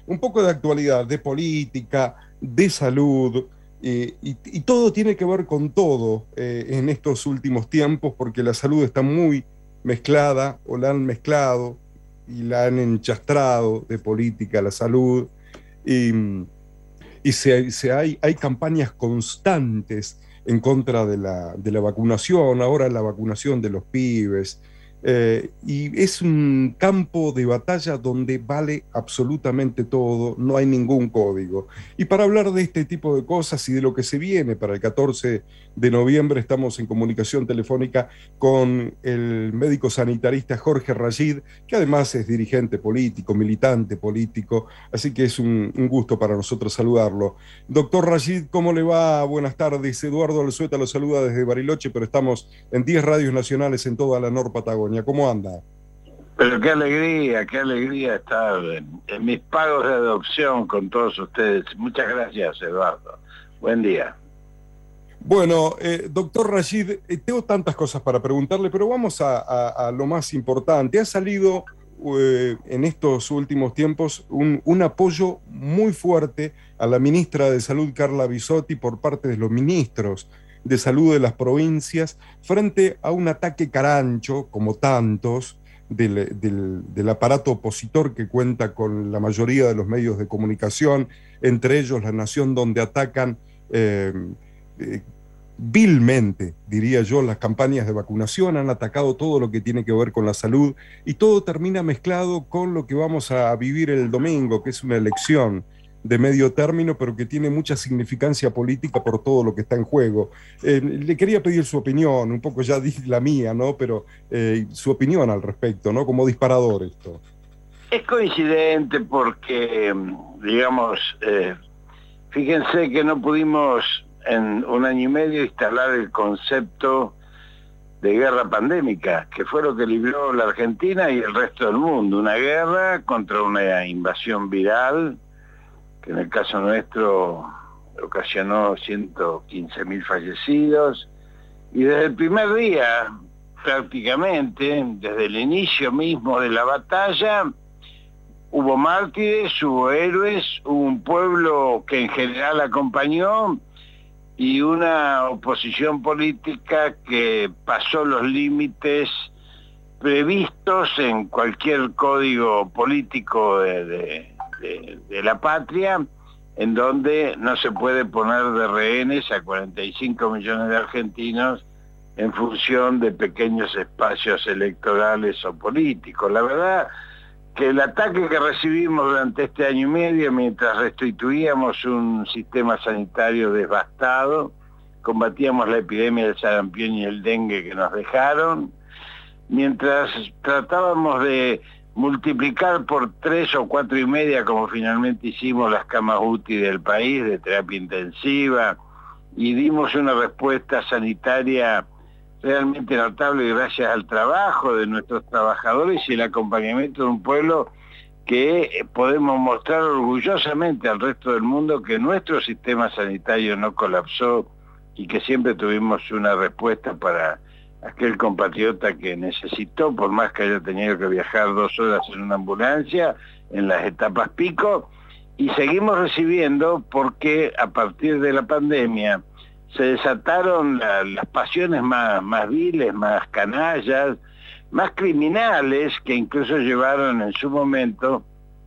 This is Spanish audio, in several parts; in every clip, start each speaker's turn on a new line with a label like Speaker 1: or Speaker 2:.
Speaker 1: un poco de actualidad, de política, de salud, y todo tiene que ver con todo en estos últimos tiempos, porque la salud está muy mezclada, o la han mezclado y la han enchastrado de política la salud. Y, hay campañas constantes en contra de la vacunación, ahora la vacunación de los pibes, y es un campo de batalla donde vale absolutamente todo, no hay ningún código. Y para hablar de este tipo de cosas y de lo que se viene para el 14 de noviembre, estamos en comunicación telefónica con el médico sanitarista Jorge Rayid, que además es dirigente político, militante político, así que es un gusto para nosotros saludarlo. Doctor Rayid, ¿cómo le va? Buenas tardes. Eduardo Alzueta lo saluda desde Bariloche, pero estamos en 10 radios nacionales en toda la Nor Patagonia. ¿Cómo anda?
Speaker 2: Pero qué alegría estar en mis pagos de adopción con todos ustedes. Muchas gracias, Eduardo. Buen día.
Speaker 1: Bueno, doctor Rayid, tengo tantas cosas para preguntarle, pero vamos a lo más importante. Ha salido en estos últimos tiempos un apoyo muy fuerte a la ministra de Salud, Carla Bisotti, por parte de los ministros de salud de las provincias, frente a un ataque carancho, como tantos, del aparato opositor que cuenta con la mayoría de los medios de comunicación, entre ellos La Nación, donde atacan vilmente, diría yo, las campañas de vacunación, han atacado todo lo que tiene que ver con la salud, y todo termina mezclado con lo que vamos a vivir el domingo, que es una elección de medio término, pero que tiene mucha significancia política por todo lo que está en juego. Le quería pedir su opinión, un poco ya dije la mía, ¿no? Pero su opinión al respecto, ¿no? Como disparador esto.
Speaker 2: Es coincidente porque, digamos, fíjense que no pudimos en un año y medio instalar el concepto de guerra pandémica, que fue lo que libró la Argentina y el resto del mundo. Una guerra contra una invasión viral, que en el caso nuestro ocasionó 115.000 fallecidos, y desde el primer día, prácticamente, desde el inicio mismo de la batalla, hubo mártires, hubo héroes, hubo un pueblo que en general acompañó, y una oposición política que pasó los límites previstos en cualquier código político de la patria, en donde no se puede poner de rehenes a 45 millones de argentinos en función de pequeños espacios electorales o políticos. La verdad que el ataque que recibimos durante este año y medio, mientras restituíamos un sistema sanitario devastado, combatíamos la epidemia del sarampión y el dengue que nos dejaron, mientras tratábamos de multiplicar por 3 o 4,5, como finalmente hicimos, las camas UTI del país de terapia intensiva, y dimos una respuesta sanitaria realmente notable gracias al trabajo de nuestros trabajadores y el acompañamiento de un pueblo que podemos mostrar orgullosamente al resto del mundo que nuestro sistema sanitario no colapsó y que siempre tuvimos una respuesta para aquel compatriota que necesitó, por más que haya tenido que viajar 2 horas en una ambulancia en las etapas pico, y seguimos recibiendo porque a partir de la pandemia se desataron las pasiones más viles, más canallas, más criminales, que incluso llevaron en su momento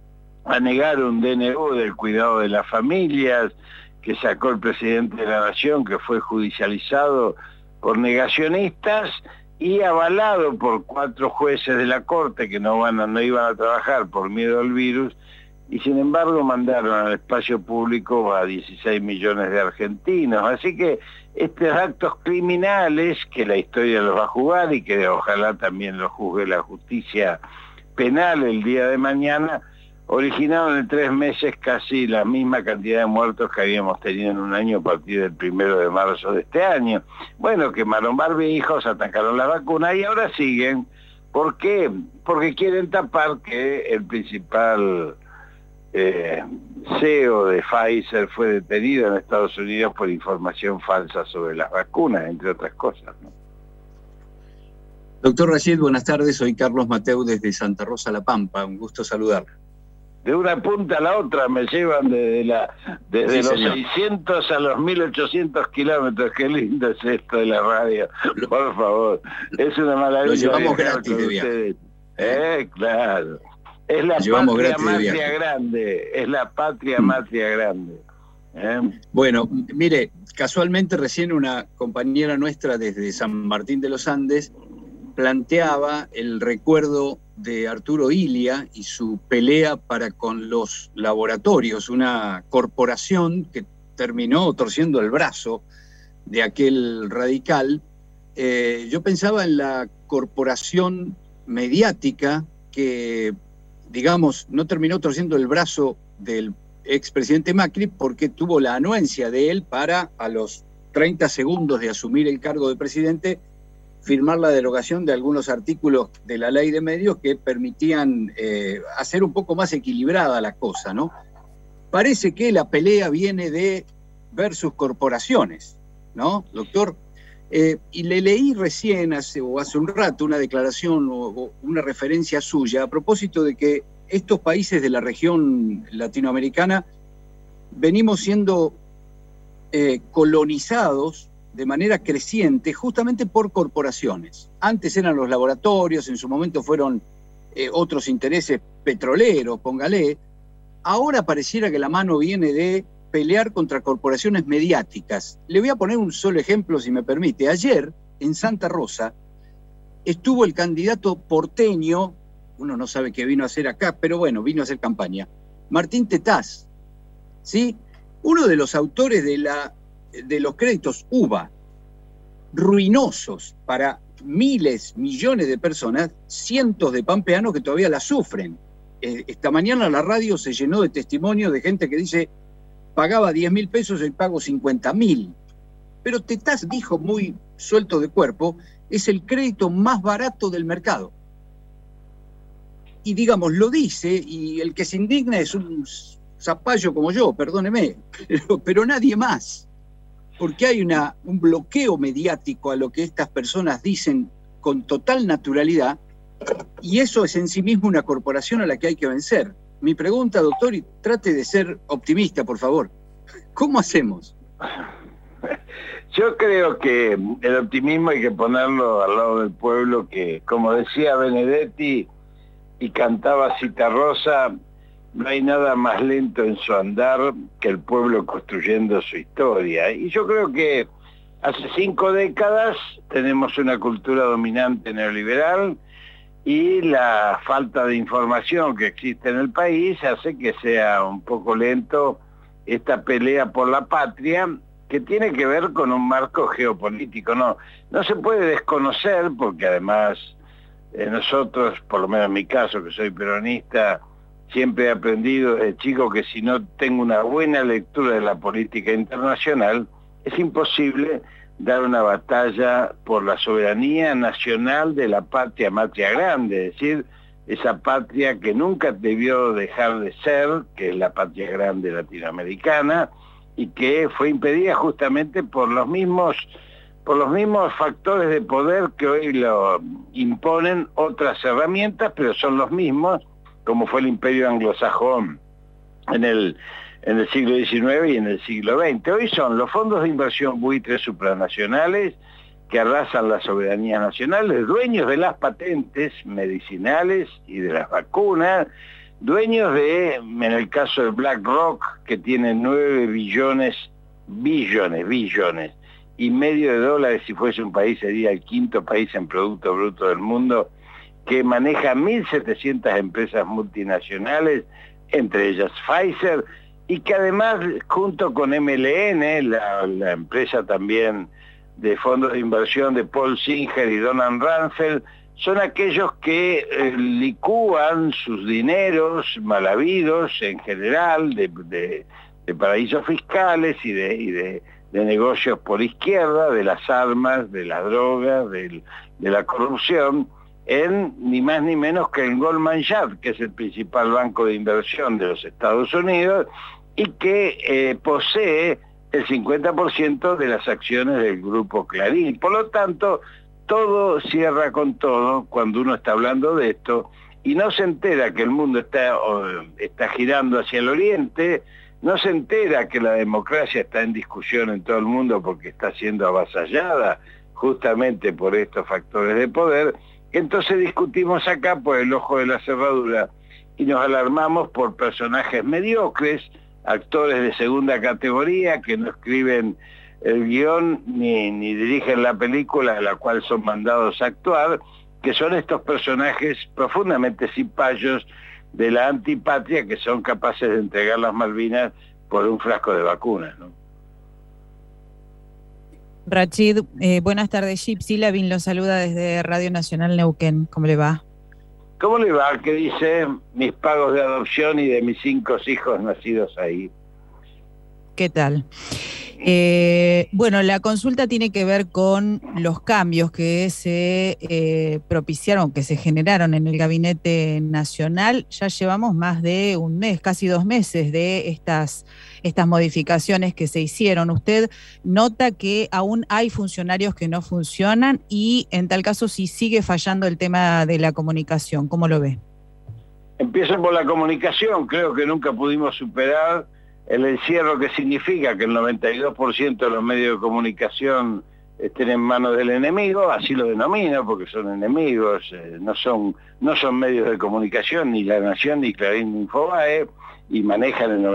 Speaker 2: a negar un DNU del cuidado de las familias, que sacó el presidente de la Nación, que fue judicializado por negacionistas y avalado por 4 jueces de la Corte que no iban a trabajar por miedo al virus, y sin embargo mandaron al espacio público a 16 millones de argentinos. Así que estos actos criminales, que la historia los va a jugar y que ojalá también los juzgue la justicia penal el día de mañana, originaron en 3 meses casi la misma cantidad de muertos que habíamos tenido en un año a partir del 1 de marzo de este año. Bueno, quemaron barbijos, atacaron la vacuna y ahora siguen. ¿Por qué? Porque quieren tapar que el principal CEO de Pfizer fue detenido en Estados Unidos por información falsa sobre las vacunas, entre otras cosas, ¿no?
Speaker 3: Doctor Rayid, buenas tardes. Soy Carlos Mateu desde Santa Rosa, La Pampa. Un gusto saludarla.
Speaker 2: de una punta a la otra me llevan desde los
Speaker 3: señor.
Speaker 2: 600 a los 1800 kilómetros. Qué lindo es esto de la radio, por favor. Es una maravilla.
Speaker 3: Lo llevamos
Speaker 2: viajar
Speaker 3: gratis
Speaker 2: con
Speaker 3: de viaje.
Speaker 2: ustedes. Claro. Es la
Speaker 3: Llevamos
Speaker 2: patria
Speaker 3: gratis de
Speaker 2: matria
Speaker 3: viaje.
Speaker 2: grande, es la patria matria grande.
Speaker 3: Bueno, mire, casualmente recién una compañera nuestra desde San Martín de los Andes planteaba el recuerdo de Arturo Illia y su pelea para con los laboratorios, una corporación que terminó torciendo el brazo de aquel radical. Yo pensaba en la corporación mediática que, digamos, no terminó torciendo el brazo del expresidente Macri porque tuvo la anuencia de él para, a los 30 segundos de asumir el cargo de presidente, firmar la derogación de algunos artículos de la ley de medios que permitían hacer un poco más equilibrada la cosa, ¿no? Parece que la pelea viene de versus corporaciones, ¿no, doctor? Y le leí recién, hace un rato, una declaración o una referencia suya a propósito de que estos países de la región latinoamericana venimos siendo colonizados de manera creciente justamente por corporaciones. Antes eran los laboratorios, en su momento fueron otros intereses petroleros, póngale. Ahora pareciera que la mano viene de pelear contra corporaciones mediáticas. Le voy a poner un solo ejemplo, si me permite. Ayer, en Santa Rosa, estuvo el candidato porteño, uno no sabe qué vino a hacer acá, pero bueno, vino a hacer campaña, Martín Tetaz, ¿sí? Uno de los autores de los créditos UBA, ruinosos para miles, millones de personas, cientos de pampeanos que todavía la sufren. Esta mañana la radio se llenó de testimonios de gente que dice, pagaba 10.000 pesos y pago 50.000. Pero Tetaz dijo muy suelto de cuerpo, es el crédito más barato del mercado. Y digamos, lo dice, y el que se indigna es un zapallo como yo, perdóneme, pero nadie más. Porque hay un bloqueo mediático a lo que estas personas dicen con total naturalidad, y eso es en sí mismo una corporación a la que hay que vencer. Mi pregunta, doctor, y trate de ser optimista, por favor. ¿Cómo hacemos?
Speaker 2: Yo creo que el optimismo hay que ponerlo al lado del pueblo que, como decía Benedetti y cantaba Citarrosa, no hay nada más lento en su andar que el pueblo construyendo su historia. Y yo creo que hace 5 décadas tenemos una cultura dominante neoliberal y la falta de información que existe en el país hace que sea un poco lento esta pelea por la patria, que tiene que ver con un marco geopolítico. No se puede desconocer, porque además nosotros, por lo menos en mi caso, que soy peronista, siempre he aprendido desde chico que si no tengo una buena lectura de la política internacional, es imposible dar una batalla por la soberanía nacional de la patria matria grande, es decir, esa patria que nunca debió dejar de ser, que es la patria grande latinoamericana, y que fue impedida justamente por los mismos factores de poder que hoy lo imponen otras herramientas, pero son los mismos, como fue el imperio anglosajón en el siglo XIX y en el siglo XX. Hoy son los fondos de inversión buitres supranacionales que arrasan las soberanías nacionales, dueños de las patentes medicinales y de las vacunas, dueños de, en el caso de BlackRock, que tiene 9 billones y medio de dólares, si fuese un país sería el 5º país en Producto Bruto del mundo, que maneja 1.700 empresas multinacionales, entre ellas Pfizer, y que además, junto con MLN, la empresa también de fondos de inversión de Paul Singer y Donald Rumsfeld, son aquellos que licúan sus dineros mal habidos en general de paraísos fiscales y de negocios por izquierda, de las armas, de las drogas, de la corrupción, en ni más ni menos que en Goldman Sachs, que es el principal banco de inversión de los Estados Unidos y que posee el 50% de las acciones del grupo Clarín. Por lo tanto, todo cierra con todo cuando uno está hablando de esto, y no se entera que el mundo está girando hacia el oriente, no se entera que la democracia está en discusión en todo el mundo porque está siendo avasallada justamente por estos factores de poder. Entonces discutimos acá por el ojo de la cerradura y nos alarmamos por personajes mediocres, actores de segunda categoría que no escriben el guión ni dirigen la película a la cual son mandados a actuar, que son estos personajes profundamente cipayos de la antipatria que son capaces de entregar las Malvinas por un frasco de vacunas, ¿no?
Speaker 4: Rachid, buenas tardes. Gypsy Lavin lo saluda desde Radio Nacional Neuquén. ¿Cómo le va?
Speaker 2: ¿Cómo le va? ¿Qué dice? Mis pagos de adopción y de mis 5 hijos nacidos ahí.
Speaker 4: ¿Qué tal? Bueno, la consulta tiene que ver con los cambios que se propiciaron, que se generaron en el Gabinete Nacional. Ya llevamos más de un mes, casi 2 meses de estas modificaciones que se hicieron. ¿Usted nota que aún hay funcionarios que no funcionan y en tal caso si sigue fallando el tema de la comunicación? ¿Cómo lo ve?
Speaker 2: Empiezo por la comunicación. Creo que nunca pudimos superar el encierro, que significa que el 92% de los medios de comunicación estén en manos del enemigo, así lo denomino porque son enemigos, no son medios de comunicación, ni La Nación, ni Clarín, ni Infobae, y manejan el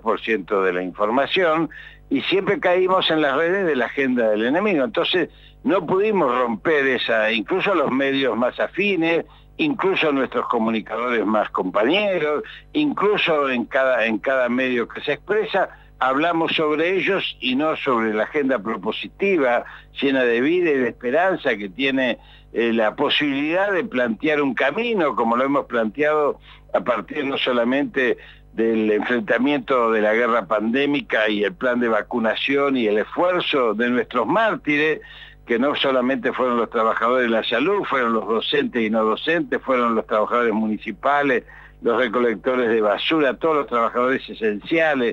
Speaker 2: 92% de la información, y siempre caímos en las redes de la agenda del enemigo. Entonces no pudimos romper esa, incluso los medios más afines, incluso nuestros comunicadores más compañeros, incluso en cada medio que se expresa, hablamos sobre ellos y no sobre la agenda propositiva, llena de vida y de esperanza, que tiene la posibilidad de plantear un camino, como lo hemos planteado a partir no solamente del enfrentamiento de la guerra pandémica y el plan de vacunación y el esfuerzo de nuestros mártires, que no solamente fueron los trabajadores de la salud, fueron los docentes y no docentes, fueron los trabajadores municipales, los recolectores de basura, todos los trabajadores esenciales.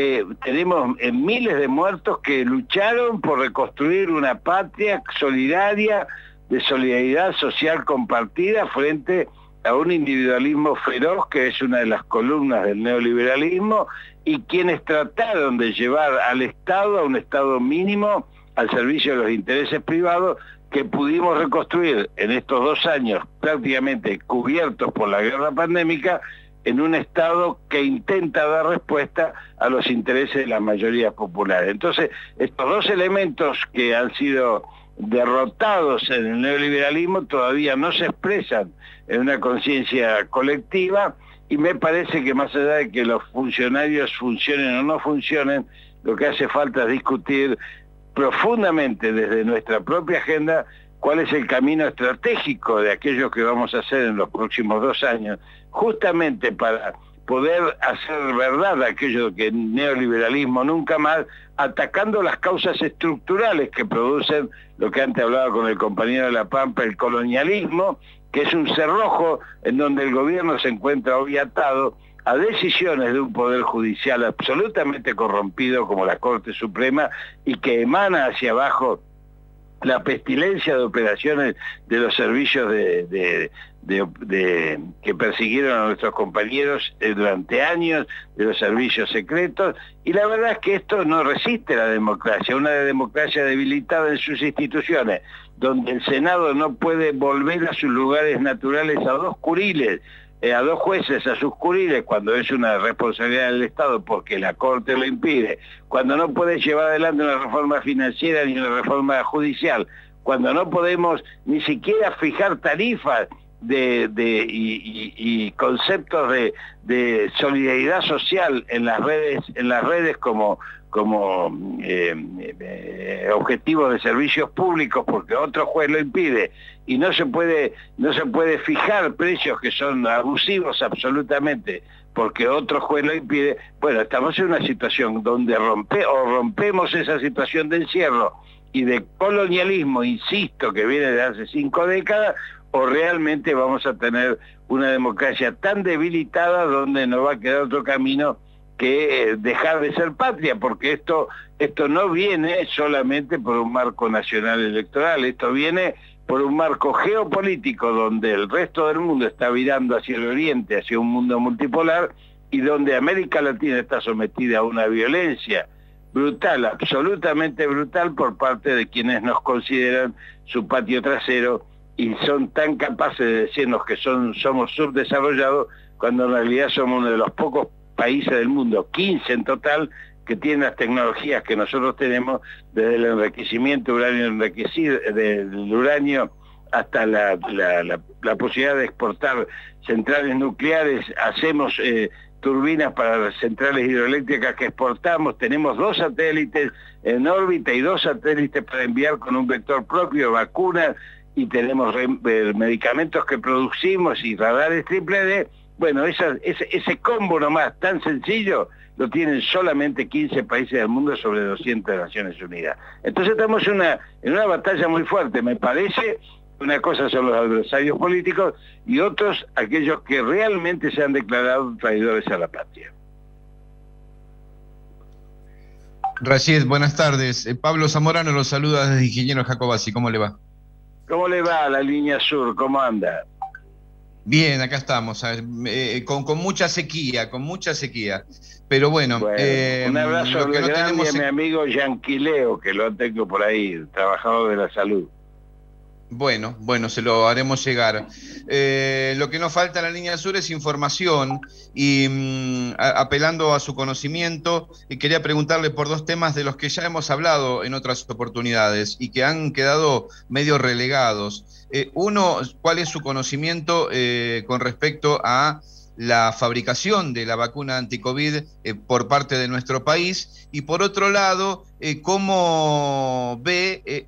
Speaker 2: Tenemos miles de muertos que lucharon por reconstruir una patria solidaria, de solidaridad social compartida frente a un individualismo feroz que es una de las columnas del neoliberalismo, y quienes trataron de llevar al Estado a un Estado mínimo al servicio de los intereses privados, que pudimos reconstruir en estos 2 años prácticamente cubiertos por la guerra pandémica, en un Estado que intenta dar respuesta a los intereses de las mayorías populares. Entonces, estos 2 elementos que han sido derrotados en el neoliberalismo todavía no se expresan en una conciencia colectiva, y me parece que más allá de que los funcionarios funcionen o no funcionen, lo que hace falta es discutir profundamente desde nuestra propia agenda cuál es el camino estratégico de aquello que vamos a hacer en los próximos 2 años, justamente para poder hacer verdad aquello que el neoliberalismo nunca más, atacando las causas estructurales que producen lo que antes hablaba con el compañero de La Pampa, el colonialismo, que es un cerrojo en donde el gobierno se encuentra hoy atado a decisiones de un poder judicial absolutamente corrompido como la Corte Suprema, y que emana hacia abajo la pestilencia de operaciones de los servicios que persiguieron a nuestros compañeros durante años, de los servicios secretos, y la verdad es que esto no resiste la democracia, una democracia debilitada en sus instituciones, donde el Senado no puede volver a sus lugares naturales a 2 curiles, a 2 jueces, a sus curiles, cuando es una responsabilidad del Estado porque la Corte lo impide, cuando no puede llevar adelante una reforma financiera ni una reforma judicial, cuando no podemos ni siquiera fijar tarifas y conceptos de solidaridad social en las redes como objetivos de servicios públicos porque otro juez lo impide, y no se puede fijar precios que son abusivos absolutamente porque otro juez lo impide. Bueno, estamos en una situación donde rompemos esa situación de encierro y de colonialismo, insisto, que viene de hace 5 décadas, o realmente vamos a tener una democracia tan debilitada donde no va a quedar otro camino que dejar de ser patria, porque esto no viene solamente por un marco nacional electoral, esto viene por un marco geopolítico donde el resto del mundo está virando hacia el oriente, hacia un mundo multipolar, y donde América Latina está sometida a una violencia brutal, absolutamente brutal, por parte de quienes nos consideran su patio trasero y son tan capaces de decirnos que somos subdesarrollados, cuando en realidad somos uno de los pocos países del mundo, 15 en total, que tienen las tecnologías que nosotros tenemos, desde el enriquecimiento del uranio hasta la posibilidad de exportar centrales nucleares. Hacemos turbinas para las centrales hidroeléctricas que exportamos, tenemos 2 satélites en órbita y 2 satélites para enviar con un vector propio, vacunas, y tenemos medicamentos que producimos y radares triple D. Bueno, ese combo nomás tan sencillo lo tienen solamente 15 países del mundo sobre 200 de Naciones Unidas. Entonces estamos en una batalla muy fuerte, me parece. Una cosa son los adversarios políticos y otros aquellos que realmente se han declarado traidores a la patria.
Speaker 5: Rashid, buenas tardes. Pablo Zamorano los saluda desde Ingeniero Jacobasi. ¿Cómo le va?
Speaker 2: ¿Cómo le va a la línea sur? ¿Cómo anda?
Speaker 5: Bien, acá estamos, con mucha sequía, pero bueno.
Speaker 2: Un abrazo grande a mi amigo Yanquileo, que lo tengo por ahí, trabajador de la salud.
Speaker 5: Bueno, se lo haremos llegar. Lo que nos falta en la línea sur es información y apelando a su conocimiento, quería preguntarle por 2 temas de los que ya hemos hablado en otras oportunidades y que han quedado medio relegados. Uno, ¿cuál es su conocimiento con respecto a la fabricación de la vacuna anticovid por parte de nuestro país? Y por otro lado, ¿cómo ve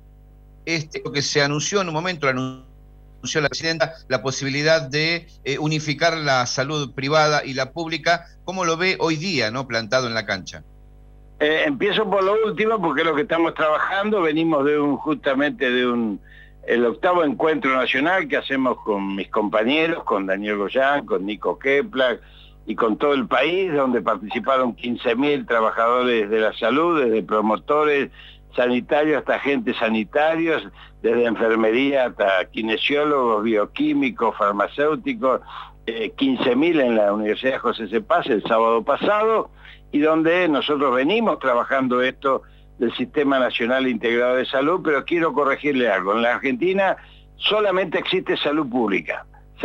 Speaker 5: lo que se anunció en un momento, anunció la presidenta, la posibilidad de unificar la salud privada y la pública? ¿Cómo lo ve hoy día, plantado en la cancha?
Speaker 2: Empiezo por lo último, porque es lo que estamos trabajando. Venimos justamente de el 8º encuentro nacional que hacemos con mis compañeros, con Daniel Goyán, con Nico Keplak y con todo el país, donde participaron 15.000 trabajadores de la salud, desde promotores sanitarios hasta agentes sanitarios, desde enfermería hasta kinesiólogos, bioquímicos, farmacéuticos, 15.000 en la Universidad José C. Paz el sábado pasado, y donde nosotros venimos trabajando esto del Sistema Nacional Integrado de Salud. Pero quiero corregirle algo: en la Argentina solamente existe salud pública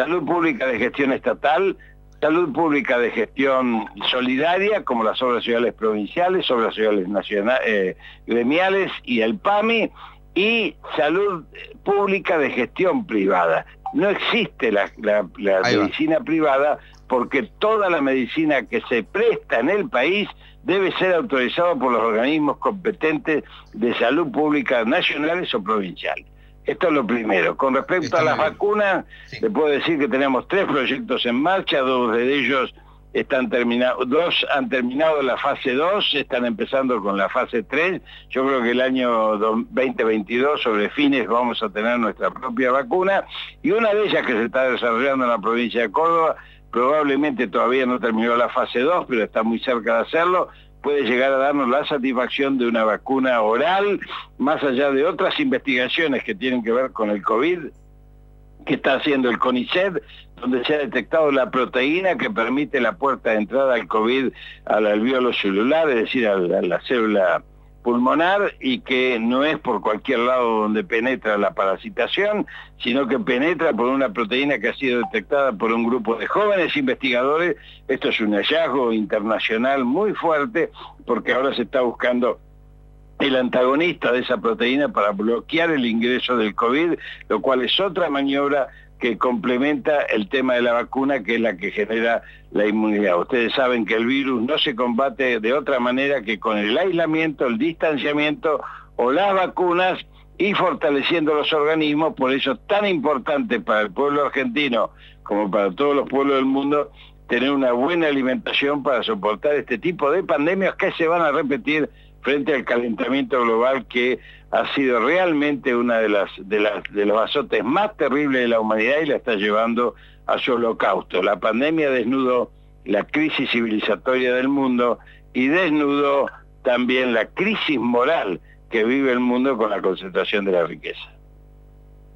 Speaker 2: de gestión estatal, salud pública de gestión solidaria, como las obras sociales provinciales, obras sociales nacionales, gremiales y el PAMI, y salud pública de gestión privada. No existe la medicina privada, porque toda la medicina que se presta en el país debe ser autorizada por los organismos competentes de salud pública nacionales o provinciales. Esto es lo primero. Con respecto a las vacunas, sí, le puedo decir que tenemos 3 proyectos en marcha, 2 de ellos están terminados, 2 han terminado la fase 2, están empezando con la fase 3. Yo creo que el año 2022, sobre fines, vamos a tener nuestra propia vacuna, y una de ellas que se está desarrollando en la provincia de Córdoba, probablemente todavía no terminó la fase 2, pero está muy cerca de hacerlo, puede llegar a darnos la satisfacción de una vacuna oral, más allá de otras investigaciones que tienen que ver con el COVID, que está haciendo el CONICET, donde se ha detectado la proteína que permite la puerta de entrada al COVID, al alvéolo celular, es decir, a la célula pulmonar, y que no es por cualquier lado donde penetra la parasitación, sino que penetra por una proteína que ha sido detectada por un grupo de jóvenes investigadores. Esto es un hallazgo internacional muy fuerte, porque ahora se está buscando el antagonista de esa proteína para bloquear el ingreso del COVID, lo cual es otra maniobra que complementa el tema de la vacuna, que es la que genera la inmunidad. Ustedes saben que el virus no se combate de otra manera que con el aislamiento, el distanciamiento o las vacunas, y fortaleciendo los organismos. Por eso es tan importante para el pueblo argentino como para todos los pueblos del mundo tener una buena alimentación para soportar este tipo de pandemias que se van a repetir frente al calentamiento global, que ha sido realmente una de los azotes más terribles de la humanidad y la está llevando a su holocausto. La pandemia desnudó la crisis civilizatoria del mundo y desnudó también la crisis moral que vive el mundo con la concentración de la riqueza.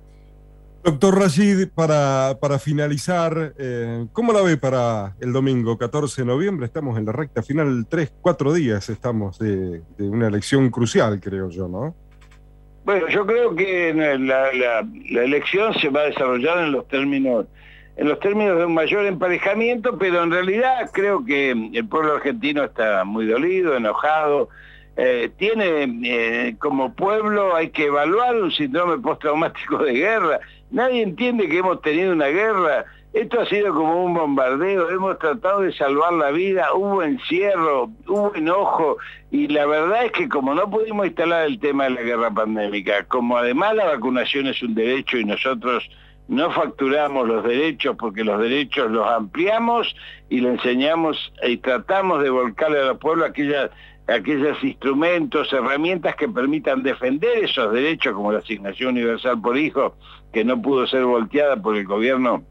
Speaker 1: Doctor Rashid, para finalizar, ¿cómo la ve para el domingo 14 de noviembre? Estamos en la recta final, 3, 4 días estamos de una elección crucial, creo yo, ¿no?
Speaker 2: Bueno, yo creo que la elección se va a desarrollar en los términos de un mayor emparejamiento, pero en realidad creo que el pueblo argentino está muy dolido, enojado. Como pueblo hay que evaluar un síndrome postraumático de guerra. Nadie entiende que hemos tenido una guerra. Esto ha sido como un bombardeo, hemos tratado de salvar la vida, hubo encierro, hubo enojo, y la verdad es que como no pudimos instalar el tema de la guerra pandémica, como además la vacunación es un derecho y nosotros no facturamos los derechos porque los derechos los ampliamos y le enseñamos y tratamos de volcarle a los pueblos aquellos instrumentos, herramientas que permitan defender esos derechos, como la asignación universal por hijo, que no pudo ser volteada por el gobierno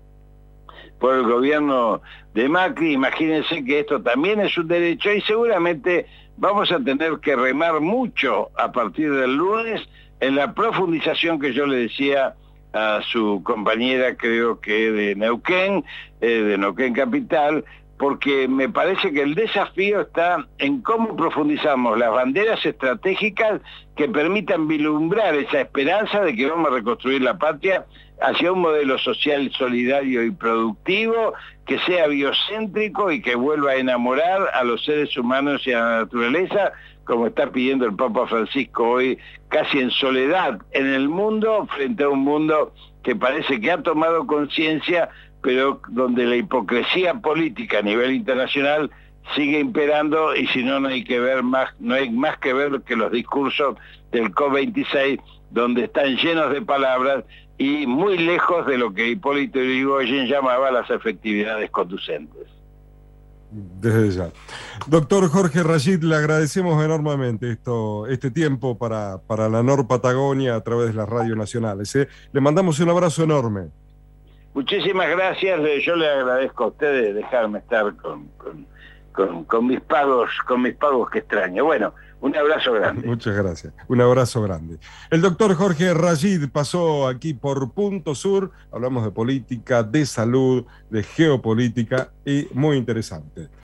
Speaker 2: de Macri. Imagínense que esto también es un derecho y seguramente vamos a tener que remar mucho a partir del lunes en la profundización que yo le decía a su compañera, creo que de Neuquén Capital, porque me parece que el desafío está en cómo profundizamos las banderas estratégicas que permitan vislumbrar esa esperanza de que vamos a reconstruir la patria hacia un modelo social, solidario y productivo, que sea biocéntrico y que vuelva a enamorar a los seres humanos y a la naturaleza, como está pidiendo el Papa Francisco hoy, casi en soledad en el mundo, frente a un mundo que parece que ha tomado conciencia, pero donde la hipocresía política a nivel internacional sigue imperando, y si no, no hay más que ver que los discursos del COP26, donde están llenos de palabras y muy lejos de lo que Hipólito Yrigoyen llamaba las efectividades conducentes.
Speaker 1: Desde ya. Doctor Jorge Rashid, le agradecemos enormemente este tiempo para la Nor Patagonia a través de las radios nacionales. Le mandamos un abrazo enorme.
Speaker 2: Muchísimas gracias, yo le agradezco a ustedes dejarme estar con mis pagos que extraño. Bueno, un abrazo grande.
Speaker 1: Muchas gracias, un abrazo grande. El doctor Jorge Rashid pasó aquí por Punto Sur, hablamos de política, de salud, de geopolítica, y muy interesante.